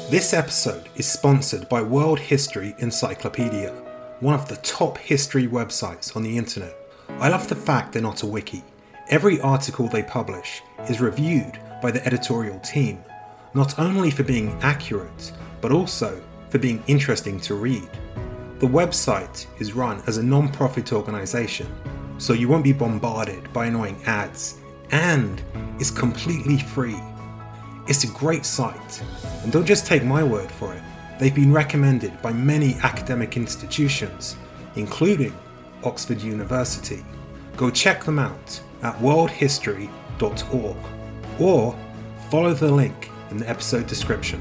This episode is sponsored by World History Encyclopedia, one of the top history websites on the internet. I love the fact they're not a wiki. Every article they publish is reviewed by the editorial team, not only for being accurate, but also for being interesting to read. The website is run as a non-profit organisation, so you won't be bombarded by annoying ads, and is completely free. It's a great site, and don't just take my word for it. They've been recommended by many academic institutions, including Oxford University. Go check them out at worldhistory.org or follow the link in the episode description.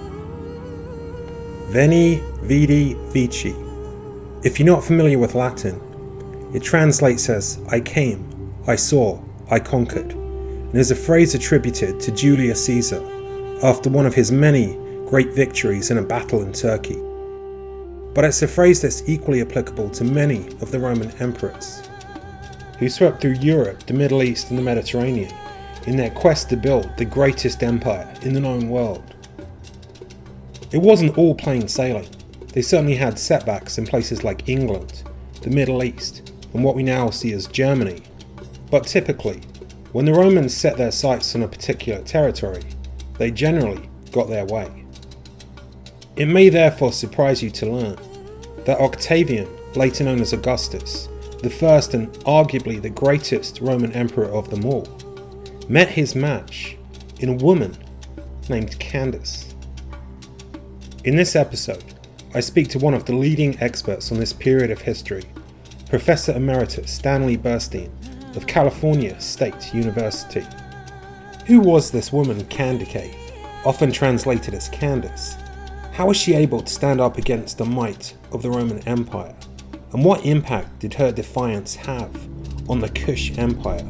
Veni, Vidi, Vici. If you're not familiar with Latin, it translates as I came, I saw, I conquered, and is a phrase attributed to Julius Caesar after one of his many great victories in a battle in Turkey. But it's a phrase that's equally applicable to many of the Roman emperors, who swept through Europe, the Middle East and the Mediterranean in their quest to build the greatest empire in the known world. It wasn't all plain sailing. They certainly had setbacks in places like England, the Middle East, and what we now see as Germany. But typically, when the Romans set their sights on a particular territory, they generally got their way. It may therefore surprise you to learn that Octavian, later known as Augustus, the first and arguably the greatest Roman emperor of them all, met his match in a woman named Candace. In this episode, I speak to one of the leading experts on this period of history, Professor Emeritus Stanley Burstein of California State University. Who was this woman Candace, often translated as Candace? How was she able to stand up against the might of the Roman Empire? And what impact did her defiance have on the Kush Empire?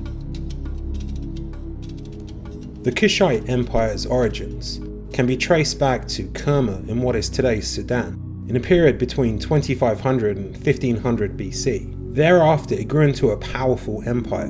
The Kushite Empire's origins can be traced back to Kerma in what is today's Sudan, in a period between 2500 and 1500 BC. Thereafter, it grew into a powerful empire.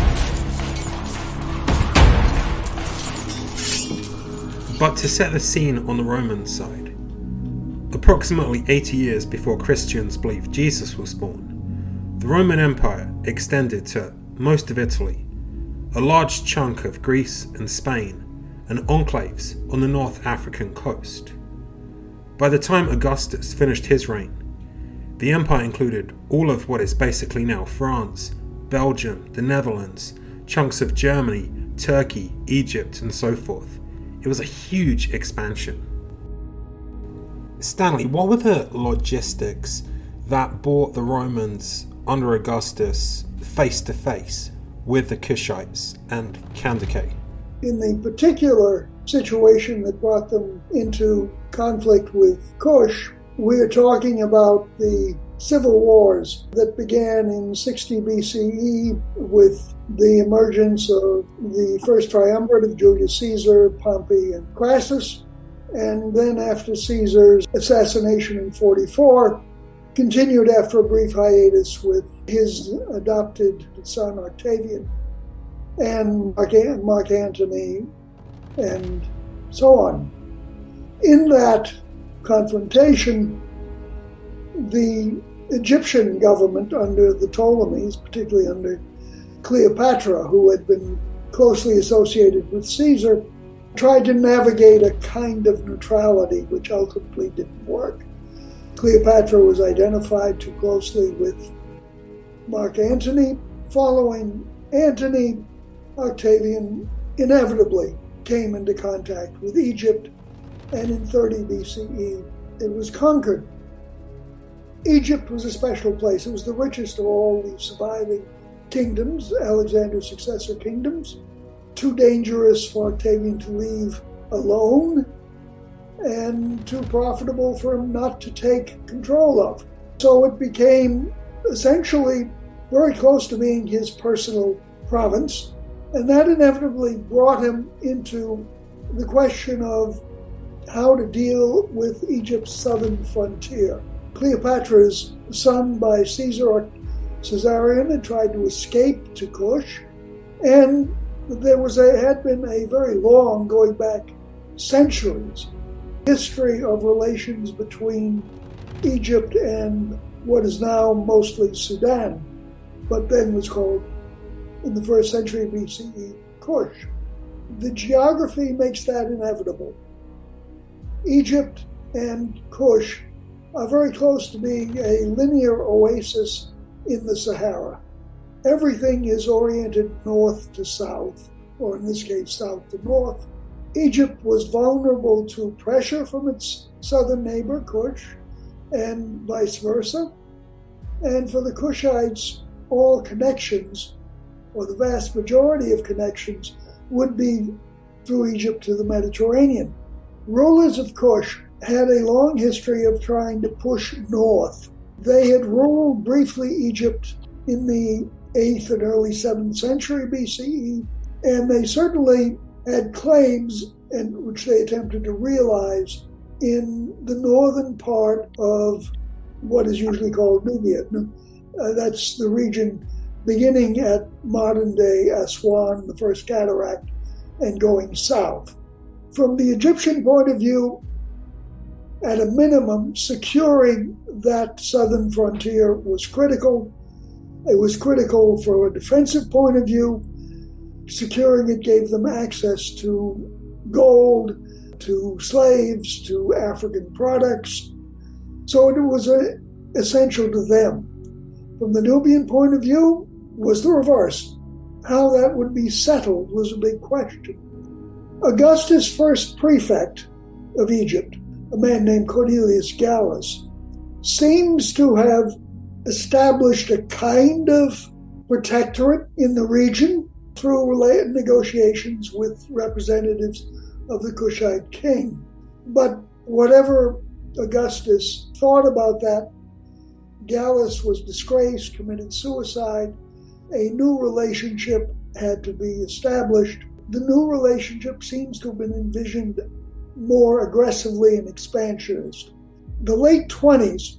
But to set the scene on the Roman side, approximately 80 years before Christians believed Jesus was born, the Roman Empire extended to most of Italy, a large chunk of Greece and Spain, and enclaves on the North African coast. By the time Augustus finished his reign, the empire included all of what is basically now France, Belgium, the Netherlands, chunks of Germany, Turkey, Egypt, and so forth. It was a huge expansion. Stanley, what were the logistics that brought the Romans under Augustus face to face with the Kushites and Candace? In the particular situation that brought them into conflict with Kush, we are talking about the civil wars that began in 60 BCE with the emergence of the first triumvirate of Julius Caesar, Pompey, and Crassus, and then after Caesar's assassination in 44, continued after a brief hiatus with his adopted son Octavian and Mark Antony, and so on. In that confrontation, the Egyptian government under the Ptolemies, particularly under Cleopatra, who had been closely associated with Caesar, tried to navigate a kind of neutrality which ultimately didn't work. Cleopatra was identified too closely with Mark Antony. Following Antony, Octavian inevitably came into contact with Egypt, and in 30 BCE it was conquered. Egypt was a special place. It was the richest of all the surviving kingdoms, Alexander's successor kingdoms, too dangerous for Octavian to leave alone, and too profitable for him not to take control of. So it became essentially very close to being his personal province, and that inevitably brought him into the question of how to deal with Egypt's southern frontier. Cleopatra's son by Caesar, Caesarion, had tried to escape to Kush, and there had been a very long, going back centuries, history of relations between Egypt and what is now mostly Sudan, but then was called, in the 1st century BCE, Kush. The geography makes that inevitable. Egypt and Kush are very close to being a linear oasis in the Sahara. Everything is oriented north to south, or in this case, south to north. Egypt was vulnerable to pressure from its southern neighbor, Kush, and vice versa. And for the Kushites, all connections, or the vast majority of connections, would be through Egypt to the Mediterranean. Rulers of Kush had a long history of trying to push north. They had ruled briefly Egypt in the 8th and early 7th century BCE, and they certainly had claims, and which they attempted to realize, in the northern part of what is usually called Nubia. That's the region beginning at modern-day Aswan, the First Cataract, and going south. From the Egyptian point of view, at a minimum, securing that southern frontier was critical. It was critical from a defensive point of view. Securing it gave them access to gold, to slaves, to African products. So it was essential to them. From the Nubian point of view, was the reverse. How that would be settled was a big question. Augustus' first prefect of Egypt, a man named Cornelius Gallus, seems to have established a kind of protectorate in the region through negotiations with representatives of the Kushite king. But whatever Augustus thought about that, Gallus was disgraced, committed suicide. A new relationship had to be established. The new relationship seems to have been envisioned more aggressively and expansionist. The late 20s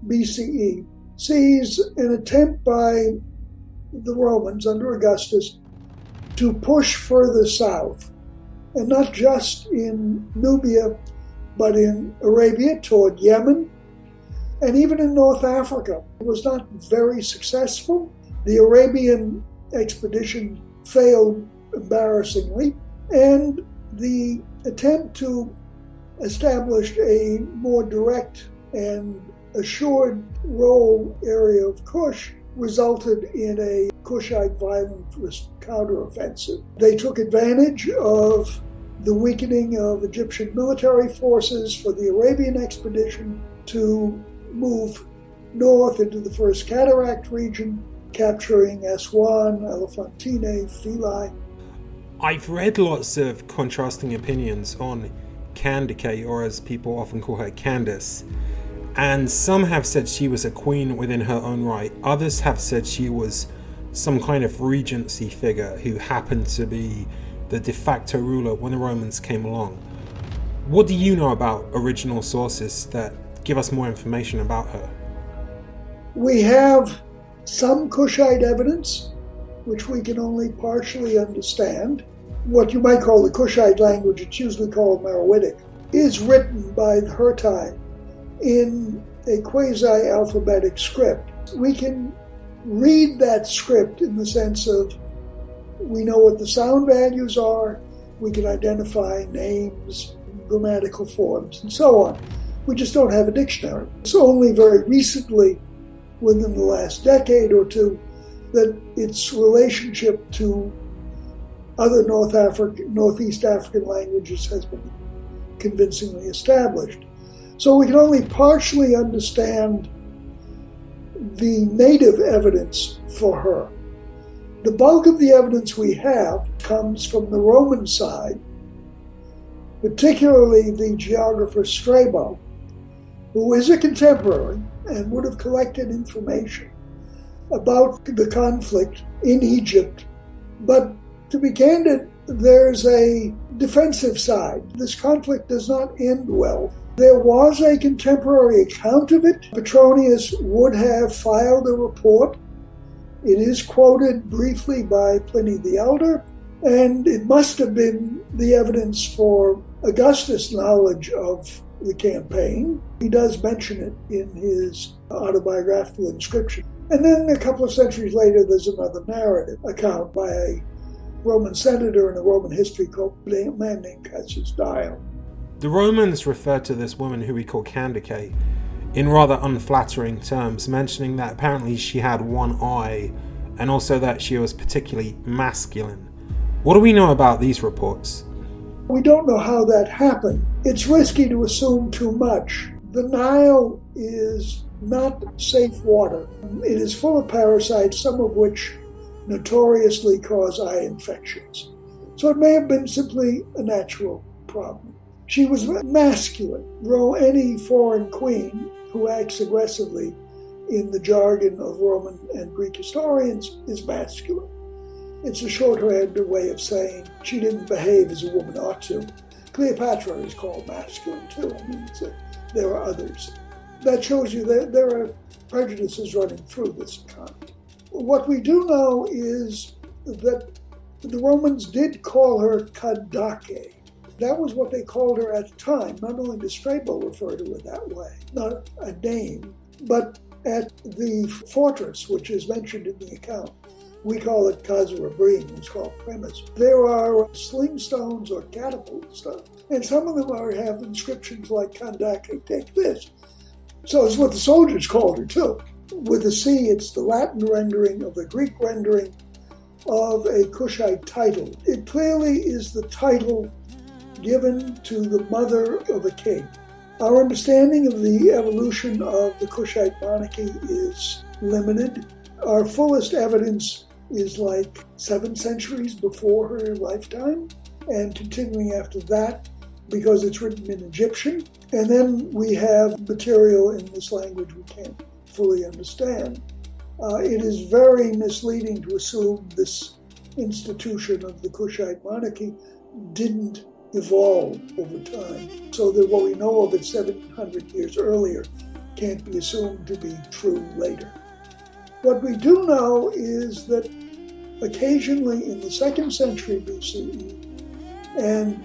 BCE sees an attempt by the Romans under Augustus to push further south, and not just in Nubia, but in Arabia toward Yemen, and even in North Africa. It was not very successful. The Arabian expedition failed embarrassingly, and the attempt to establish a more direct and assured role area of Kush resulted in a Kushite violent counteroffensive. They took advantage of the weakening of Egyptian military forces for the Arabian expedition to move north into the First Cataract region, capturing Aswan, Elephantine, Philae. I've read lots of contrasting opinions on Candace, or as people often call her, Candace. And some have said she was a queen within her own right. Others have said she was some kind of regency figure who happened to be the de facto ruler when the Romans came along. What do you know about original sources that give us more information about her? We have some Kushite evidence, which we can only partially understand. What you might call the Kushite language, it's usually called Meroitic, is written by her time in a quasi-alphabetic script. We can read that script in the sense of we know what the sound values are, we can identify names, grammatical forms, and so on. We just don't have a dictionary. It's only very recently, within the last decade or two, that its relationship to other Northeast African languages has been convincingly established. So we can only partially understand the native evidence for her. The bulk of the evidence we have comes from the Roman side, particularly the geographer Strabo, who is a contemporary and would have collected information about the conflict in Egypt. But to be candid, there's a defensive side. This conflict does not end well. There was a contemporary account of it. Petronius would have filed a report. It is quoted briefly by Pliny the Elder, And it must have been the evidence for Augustus' knowledge of the campaign. He does mention it in his autobiographical inscription. And then a couple of centuries later, there's another narrative account by a Roman senator in a Roman history called a man named Cassius Dio. The Romans referred to this woman, who we call Candace, in rather unflattering terms, mentioning that apparently she had one eye and also that she was particularly masculine. What do we know about these reports? We don't know how that happened. It's risky to assume too much. The Nile is not safe water. It is full of parasites, some of which notoriously cause eye infections. So it may have been simply a natural problem. She was masculine. Any foreign queen who acts aggressively, in the jargon of Roman and Greek historians, is masculine. It's a shorthand way of saying she didn't behave as a woman ought to. Cleopatra is called masculine too. There are others. That shows you that there are prejudices running through this account. What we do know is that the Romans did call her Candace. That was what they called her at the time. Not only does Strabo refer to her that way, not a name, but at the fortress, which is mentioned in the account. We call it Casa Rabrin, it's called Premise. There are sling stones or catapult stones, and some of them have inscriptions like Candace, take this. So it's what the soldiers called her too. With a C, it's the Latin rendering of the Greek rendering of a Kushite title. It clearly is the title given to the mother of a king. Our understanding of the evolution of the Kushite monarchy is limited. Our fullest evidence is like 7 centuries before her lifetime, and continuing after that because it's written in Egyptian. And then we have material in this language we can't fully understand. It is very misleading to assume this institution of the Kushite monarchy didn't evolve over time, so that what we know of it 700 years earlier can't be assumed to be true later. What we do know is that occasionally in the 2nd century BCE, and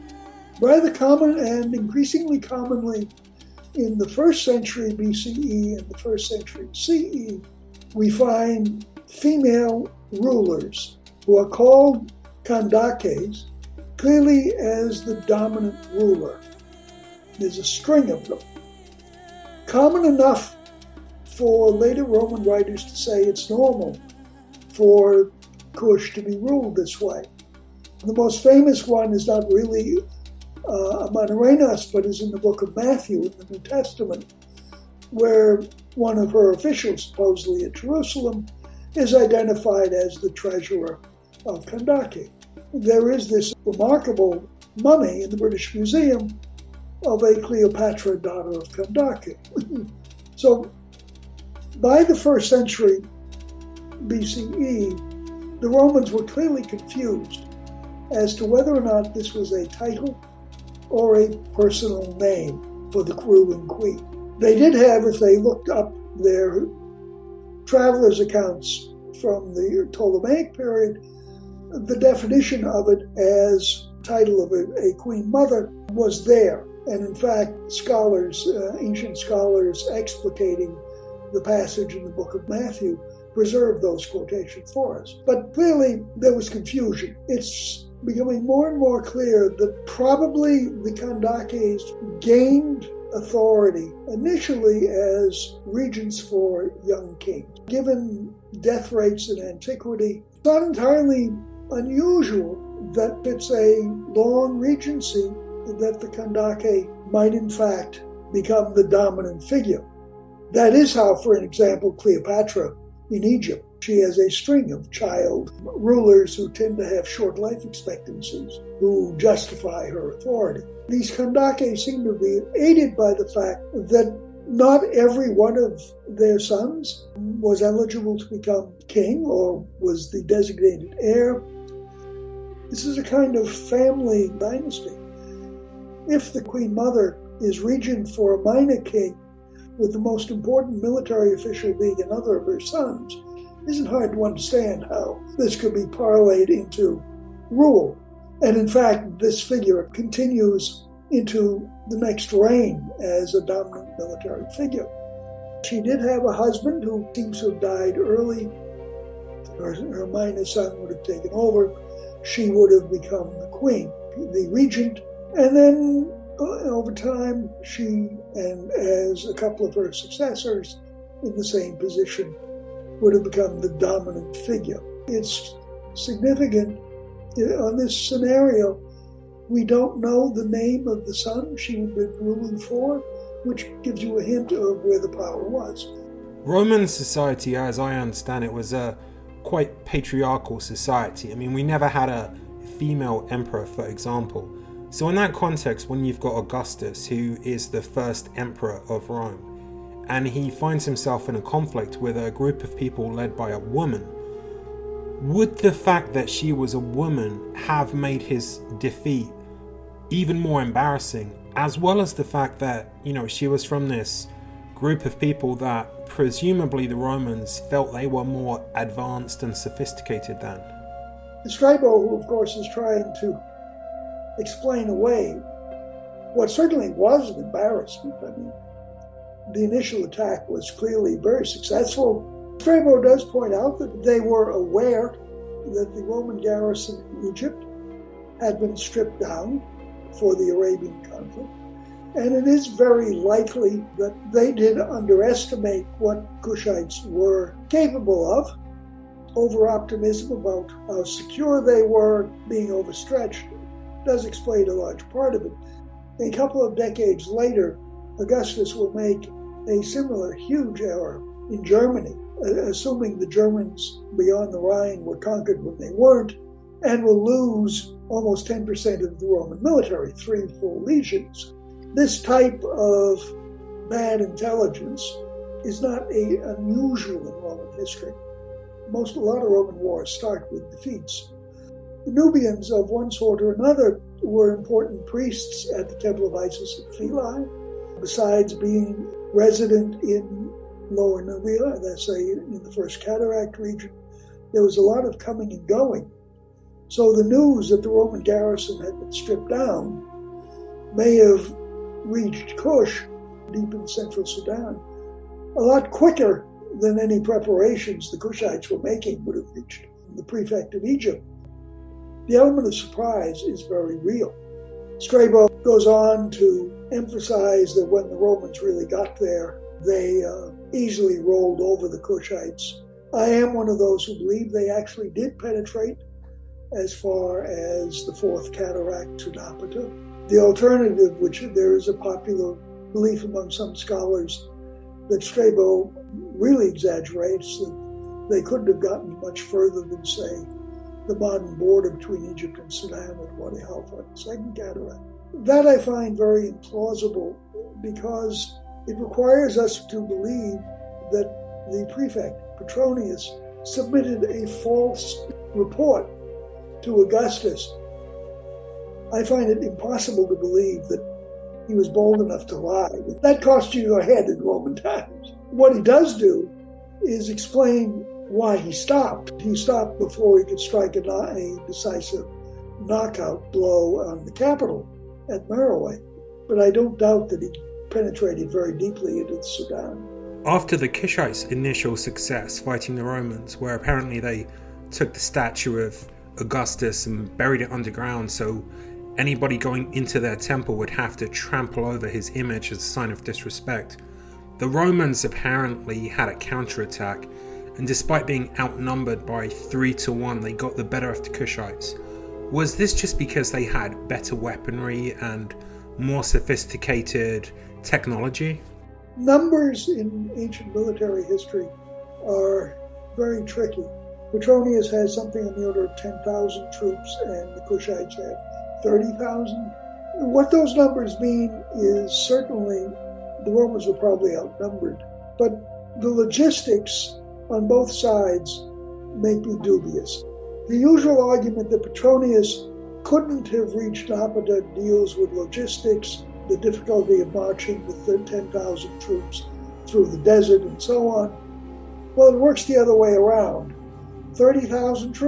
rather common and increasingly commonly in the 1st century BCE and the 1st century CE, we find female rulers who are called Candaces, clearly as the dominant ruler. There's a string of them. Common enough for later Roman writers to say it's normal for Kush to be ruled this way. The most famous one is not really Amanirenas, but is in the book of Matthew in the New Testament, where one of her officials, supposedly at Jerusalem, is identified as the treasurer of Candace. There is this remarkable mummy in the British Museum of a Cleopatra, daughter of Candace. So by the 1st century BCE, the Romans were clearly confused as to whether or not this was a title or a personal name for the ruling queen. They did have, if they looked up their travelers' accounts from the Ptolemaic period, the definition of it as title of a queen mother was there. And in fact, scholars, ancient scholars explicating the passage in the book of Matthew, preserved those quotations for us. But clearly there was confusion. It's becoming more and more clear that probably the Candaces gained authority initially as regents for young kings. Given death rates in antiquity, it's not entirely unusual that it's a long regency that the Candace might in fact become the dominant figure. That is how, for example, Cleopatra in Egypt, she has a string of child rulers who tend to have short life expectancies, who justify her authority. These Candaces seem to be aided by the fact that not every one of their sons was eligible to become king or was the designated heir. This is a kind of family dynasty. If the queen mother is regent for a minor king, with the most important military official being another of her sons, it isn't hard to understand how this could be parlayed into rule. And in fact, this figure continues into the next reign as a dominant military figure. She did have a husband who seems to have died early. Her minor son would have taken over. She would have become the queen, the regent. And then over time, she, and as a couple of her successors in the same position, would have become the dominant figure. It's significant on this scenario. We don't know the name of the son she had been ruling for, which gives you a hint of where the power was. Roman society, as I understand it, was a quite patriarchal society. I mean, we never had a female emperor, for example. So in that context, when you've got Augustus, who is the first emperor of Rome, and he finds himself in a conflict with a group of people led by a woman, would the fact that she was a woman have made his defeat even more embarrassing, as well as the fact that, she was from this group of people that presumably the Romans felt they were more advanced and sophisticated than? Strabo, who of course is trying to explain away what certainly was an embarrassment. I mean, the initial attack was clearly very successful. Strabo does point out that they were aware that the Roman garrison in Egypt had been stripped down for the Arabian conflict, and it is very likely that they did underestimate what Kushites were capable of. Over-optimism about how secure they were, being overstretched, does explain a large part of it. A couple of decades later, Augustus will make a similar huge error in Germany, assuming the Germans beyond the Rhine were conquered when they weren't, and will lose almost 10% of the Roman military, 3 full legions. This type of bad intelligence is not unusual in Roman history. A lot of Roman wars start with defeats. The Nubians of one sort or another were important priests at the Temple of Isis at Philae. Besides being resident in Lower Nubia, let's say in the First Cataract region, there was a lot of coming and going. So the news that the Roman garrison had been stripped down may have reached Kush, deep in central Sudan, a lot quicker than any preparations the Kushites were making would have reached the prefect of Egypt. The element of surprise is very real. Strabo goes on to emphasize that when the Romans really got there, they easily rolled over the Kushites. I am one of those who believe they actually did penetrate as far as the Fourth Cataract to Napata. The alternative, which there is a popular belief among some scholars that Strabo really exaggerates, that they couldn't have gotten much further than, say, the modern border between Egypt and Sudan at Wadi Halfa, the Second Cataract. That I find very implausible because it requires us to believe that the prefect, Petronius, submitted a false report to Augustus. I find it impossible to believe that he was bold enough to lie. That cost you your head in Roman times. What he does do is explain why he stopped. He stopped before he could strike a decisive knockout blow on the capital at Meroe. But I don't doubt that he penetrated very deeply into Sudan. After the Kushites' initial success fighting the Romans, where apparently they took the statue of Augustus and buried it underground, so anybody going into their temple would have to trample over his image as a sign of disrespect, the Romans apparently had a counterattack, and despite being outnumbered by 3-1, they got the better of the Kushites. Was this just because they had better weaponry and more sophisticated technology? Numbers in ancient military history are very tricky. Petronius has something on the order of 10,000 troops, and the Kushites have 30,000. What those numbers mean is certainly the Romans were probably outnumbered, but the logistics on both sides may be dubious. The usual argument that Petronius couldn't have reached Napata deals with logistics, the difficulty of marching with 10,000 troops through the desert and so on. Well, it works the other way around. 30,000 troops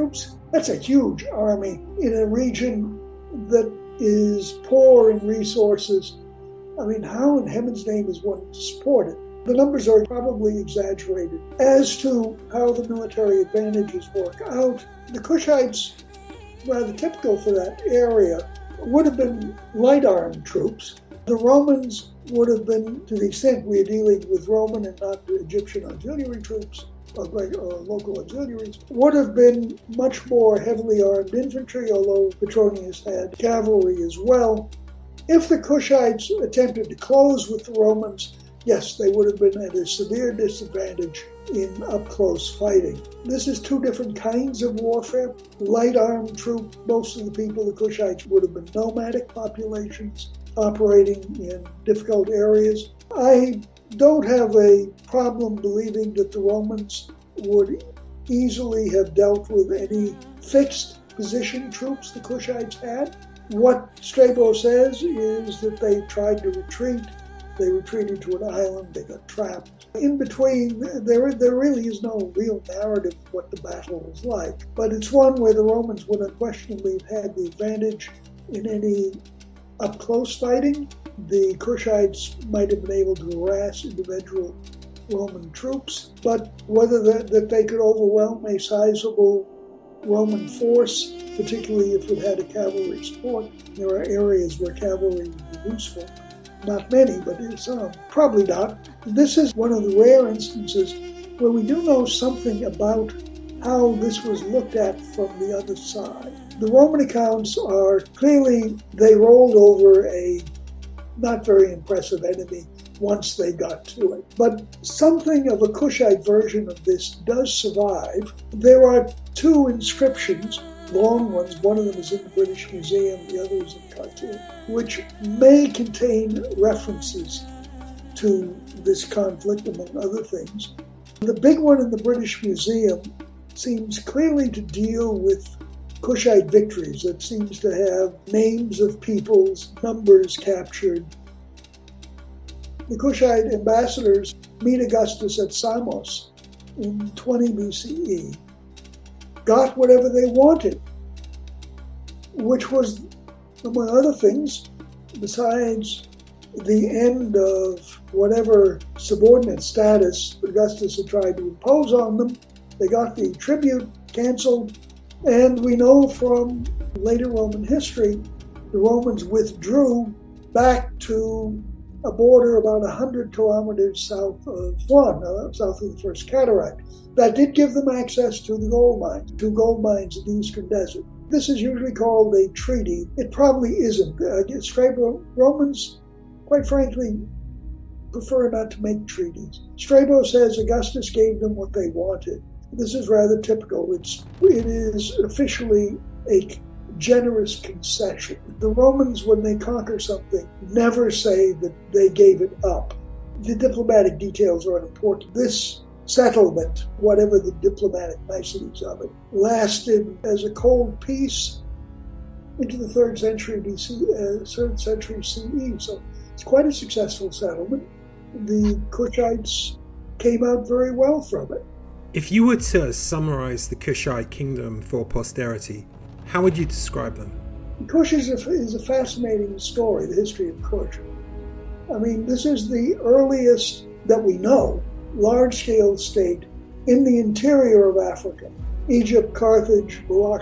That's a huge army in a region that is poor in resources. I mean, how in heaven's name is one to support it? The numbers are probably exaggerated. As to how the military advantages work out, the Kushites, rather typical for that area, would have been light armed troops. The Romans would have been, to the extent we are dealing with Roman and not Egyptian auxiliary troops, or local auxiliaries, would have been much more heavily armed infantry, although Petronius had cavalry as well. If the Kushites attempted to close with the Romans, yes, they would have been at a severe disadvantage in up-close fighting. This is two different kinds of warfare. Light armed troop, most of the people, the Kushites, would have been nomadic populations operating in difficult areas. I don't have a problem believing that the Romans would easily have dealt with any fixed position troops the Kushites had. What Strabo says is that they tried to retreat. They retreated to an island, they got trapped. In between, there really is no real narrative of what the battle was like, but it's one where the Romans would unquestionably have had the advantage in any up-close fighting. The Kushites might have been able to harass individual Roman troops, but whether that they could overwhelm a sizable Roman force, particularly if it had a cavalry support, there are areas where cavalry would be useful. Not many, but some. Probably not. This is one of the rare instances where we do know something about how this was looked at from the other side. The Roman accounts are clearly, they rolled over a not very impressive enemy once they got to it. But something of a Kushite version of this does survive. There are two inscriptions, long ones, one of them is in the British Museum, the other is in Khartoum, which may contain references to this conflict, among other things. The big one in the British Museum seems clearly to deal with Kushite victories. It seems to have names of peoples, numbers captured. The Kushite ambassadors meet Augustus at Samos in 20 BCE, got whatever they wanted, which was, among other things, besides the end of whatever subordinate status Augustus had tried to impose on them. They got the tribute canceled, and we know from later Roman history, the Romans withdrew back to a border about 100 kilometers south of Aswan, south of the First Cataract. That did give them access to the gold mines, two gold mines in the Eastern Desert. This is usually called a treaty. It probably isn't. Strabo, Romans, quite frankly, prefer not to make treaties. Strabo says Augustus gave them what they wanted. This is rather typical. It is officially a generous concession. The Romans, when they conquer something, never say that they gave it up. The diplomatic details are unimportant. This settlement, whatever the diplomatic niceties of it, lasted as a cold peace into the 3rd century BC, 3rd century CE. So it's quite a successful settlement. The Kushites came out very well from it. If you were to summarize the Kushite kingdom for posterity, how would you describe them? Kush is a fascinating story, the history of Kush. I mean, this is the earliest that we know large-scale state in the interior of Africa. Egypt, Carthage,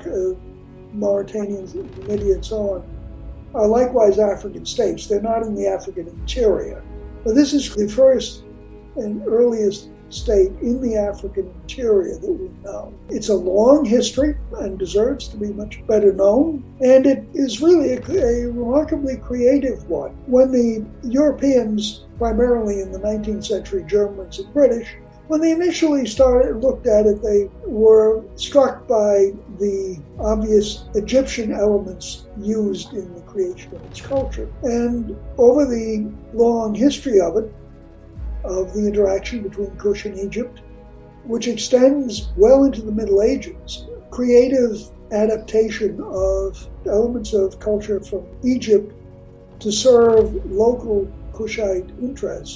Mauritania, Numidia, and so on are likewise African states. They're not in the African interior. But this is the first and earliest state in the African interior that we know. It's a long history and deserves to be much better known, and it is really a remarkably creative one. When the Europeans, primarily in the 19th century, Germans and British, when they initially looked at it, they were struck by the obvious Egyptian elements used in the creation of its culture. And over the long history of it, of the interaction between Kush and Egypt, which extends well into the Middle Ages, creative adaptation of elements of culture from Egypt to serve local Kushite interests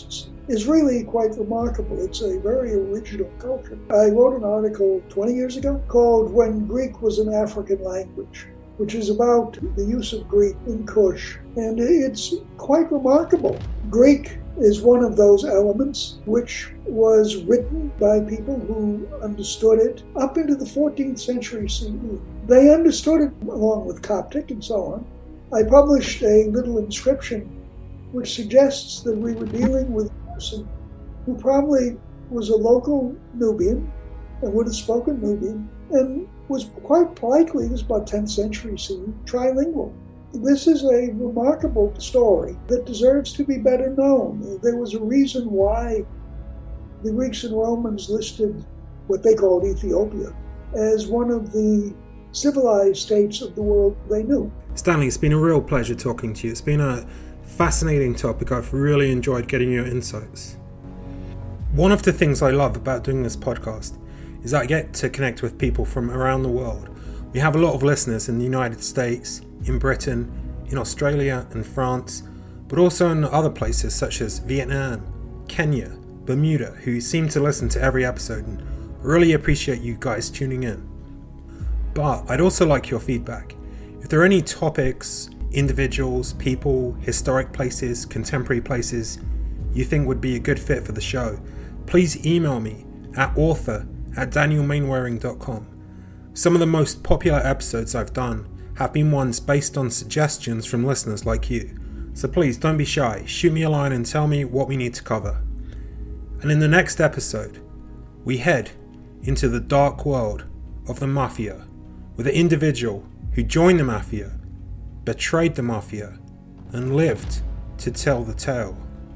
is really quite remarkable. It's a very original culture. I wrote an article 20 years ago called When Greek Was an African Language, which is about the use of Greek in Kush. And it's quite remarkable. Greek is one of those elements which was written by people who understood it up into the 14th century CE. They understood it along with Coptic and so on. I published a little inscription which suggests that we were dealing with a person who probably was a local Nubian and would have spoken Nubian and was quite likely, this is about 10th century CE, trilingual. This is a remarkable story that deserves to be better known. There was a reason why the Greeks and Romans listed what they called Ethiopia as one of the civilized states of the world they knew. Stanley, it's been a real pleasure talking to you. It's been a fascinating topic. I've really enjoyed getting your insights. One of the things I love about doing this podcast is that I get to connect with people from around the world. We have a lot of listeners in the United States, in Britain, in Australia and France, but also in other places such as Vietnam, Kenya, Bermuda, who seem to listen to every episode, and really appreciate you guys tuning in. But I'd also like your feedback. If there are any topics, individuals, people, historic places, contemporary places you think would be a good fit for the show, please email me at author@danielmainwaring.com. Some of the most popular episodes I've done have been ones based on suggestions from listeners like you. So please don't be shy, shoot me a line and tell me what we need to cover. And in the next episode, we head into the dark world of the Mafia with an individual who joined the Mafia, betrayed the Mafia, and lived to tell the tale.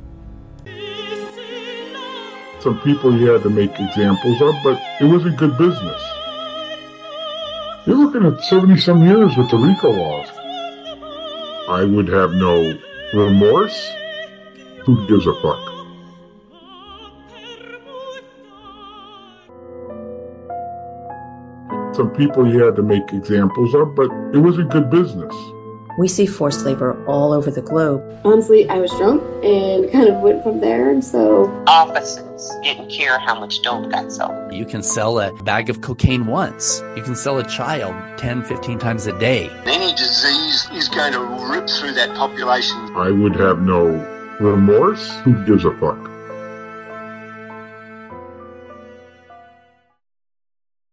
Some people you had to make examples of, but it was a good business. You're looking at 70-some years with the RICO laws. I would have no remorse. Who gives a fuck? Some people you had to make examples of, but it was a good business. We see forced labor all over the globe. Honestly, I was drunk and kind of went from there, and so... Offices didn't care how much dope got sold. You can sell a bag of cocaine once. You can sell a child 10, 15 times a day. Any disease is going to rip through that population. I would have no remorse. Who gives a fuck?